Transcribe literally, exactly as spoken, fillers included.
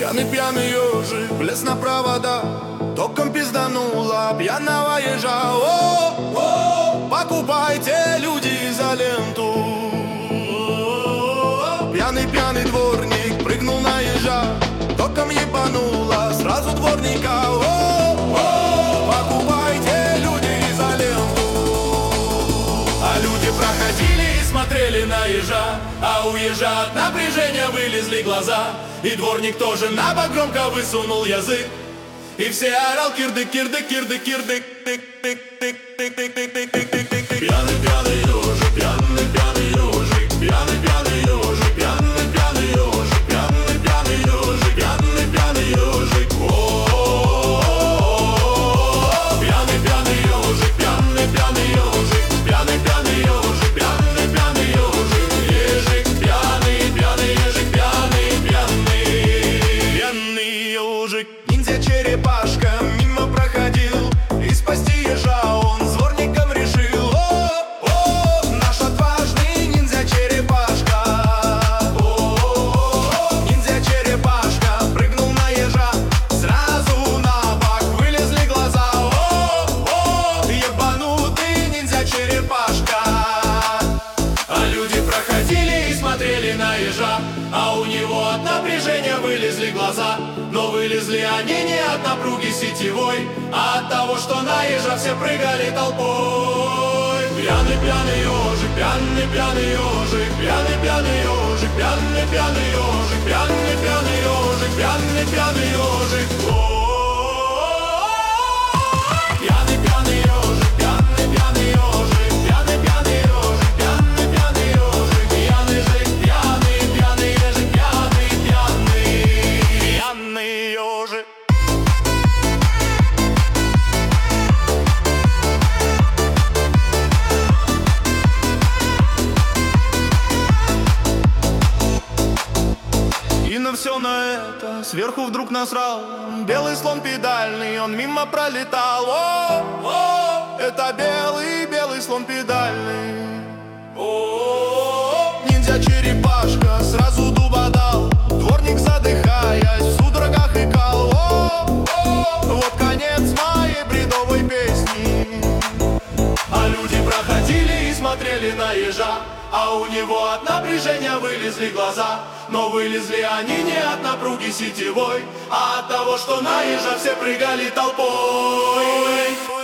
Пьяный, пьяный ежик влез на провода, током пизданула пьяного ежа. О, о, покупайте, люди, изоленту. Пьяный, пьяный дворник прыгнул на ежа, током ебанула сразу дворника. О, о, покупайте, люди, изоленту. А люди проходили и смотрели на ежа, а у ежа от напряжения вылезли глаза. И дворник тоже на бок громко высунул язык, и все орал кирдык, кирдык, кирдык, кирдык, тык, тык, тык, тык, тык, тык, тык, тык, тык, тык, тык. Пьяный, пьяный ежик, пьяный, пьяный ежик, пьяный, пьяный ежик, пьяный, пьяный ежик, пьяный, пьяный ежик, пьяный, пьяный ежик. О-о-о-о-о. Пьяный, пьяный ежик, пьяный, пьяный ежик, пьяный, пьяный ежик, пьяный, пьяный ежик, ежик пьяный, пьяный ежик, пьяный, пьяный, пьяный ежик. Ниндзя-черепашка мимо проходил, и спасти ежа он с дворником решил. О, о, наш отважный ниндзя-черепашка. О, ниндзя-черепашка прыгнул на ежа, сразу на бок вылезли глаза. О, о, ебанутый ниндзя-черепашка. А люди проходили и смотрели на ежа, а у него от напряжения вылезли глаза. Но вылезли они не от напруги сетевой, а от того, что на ежа все прыгали толпой. Пьяный, пьяный ежик, пьяный, пьяный ежик, пьяный, пьяный ежик, пьяный, пьяный ежик, пьяный, пьяный ежик, пьяный, пьяный ежик. Пьяный, пьяный ежик, пьяный, пьяный ежик, пьяный, пьяный ежик, пьяный, пьяный ежик, пьяный жик, пьяный, пьяный ежик, пьяный, пьяный, пьяный ежик. И на все на это сверху вдруг насрал белый слон педальный, он мимо пролетал. О, о, это белый, белый слон педальный. О, ниндзя-черепашка сразу дуба дал, дворник, задыхаясь, в судорогах икал. О, о, вот конец моей бредовой песни. А люди проходили и смотрели на ежа, а у него от напряжения вылезли глаза. Но вылезли они не от напруги сетевой, а от того, что на ежа все прыгали толпой.